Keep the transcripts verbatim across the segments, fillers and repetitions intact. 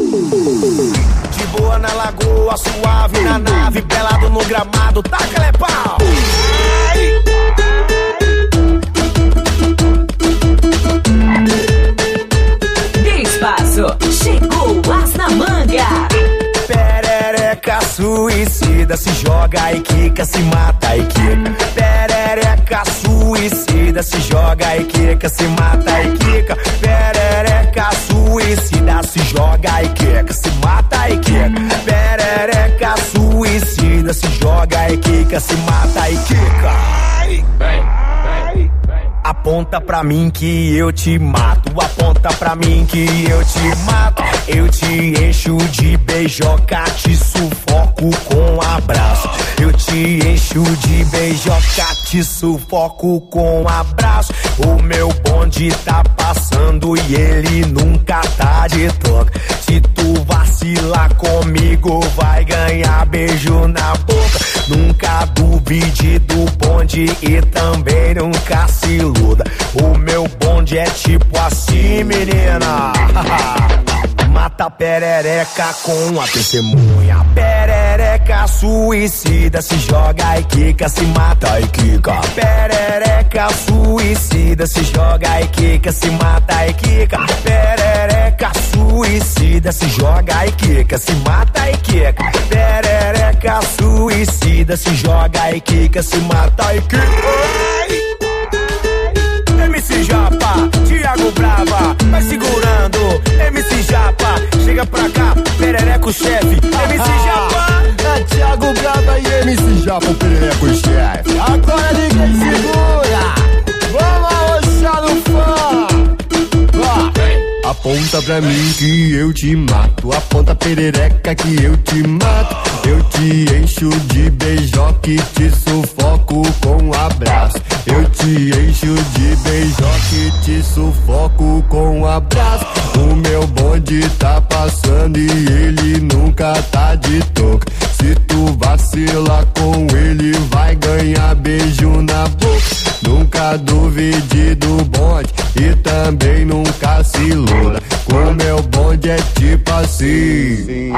De boa na lagoa, suave na nave, pelado no gramado, taca-lhe pau. Dê espaço, chegou as na manga. Perereca suicida, se joga e quica, se mata e quica. Perereca suicida, se joga e quica, se mata e quica. Perereca suicida, se joga e quica, se mata e quica. Perereca suicida, se joga e quica, se mata e quica. Aponta pra mim que eu te mato, aponta pra mim que eu te mato. Eu te encho de beijoca, te sufoco com abraço. Eu te encho de beijoca, te sufoco com abraço. O meu bonde tá passando e ele nunca tá de toca. Se tu vacilar comigo, vai ganhar beijo na boca. Nunca duvide do bonde e também nunca se iluda. O meu bonde é tipo assim, menina. Mata perereca com a testemunha. Perereca suicida, se joga e quica, se mata e quica. Perereca suicida, se joga e quica, se mata e quica. Perereca suicida, se joga e quica, se mata e quica. Perereca suicida, se joga e quica, se mata e quica. M C Japa, Thiago Brava, vai segurando. M C Japa, chega pra cá, perereco chefe. M C Japa, é Thiago Brava e M C Japa, o perereco chefe. Agora ninguém segura, vamos arrochar no fã. Aponta pra mim que eu te mato, aponta perereca que eu te mato. Eu te encho de beijoca e te sufoco com abraço. Eu te encho de beijoca e te sufoco com abraço. O meu bonde tá passando e ele nunca tá de toca. Se tu vacilar com ele, vai ganhar beijo na boca. Nunca duvide do bonde e também nunca se iluda. O meu bonde é tipo assim.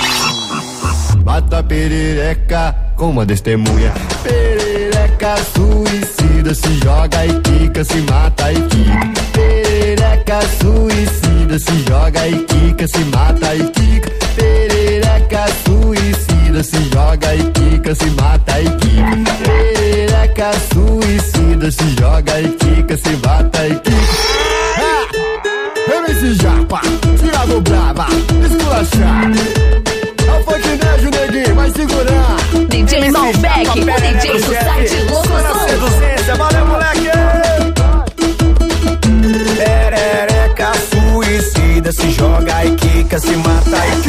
Mata perereca com uma testemunha. Perereca suicida, se joga e quica, se mata e quica. Perereca suicida, se joga e quica, se mata e quica. Perereca suicida, se joga e quica, se mata e quica. Perereca suicida, se joga e quica, se mata e quica. M C Japa, Thiago Brava, esculachar. É o funk nejo, neguinho, vai segurar. D J Malbec, o D J do site Locoção. Valeu, moleque! Perereca suicida, se joga e quica, se mata e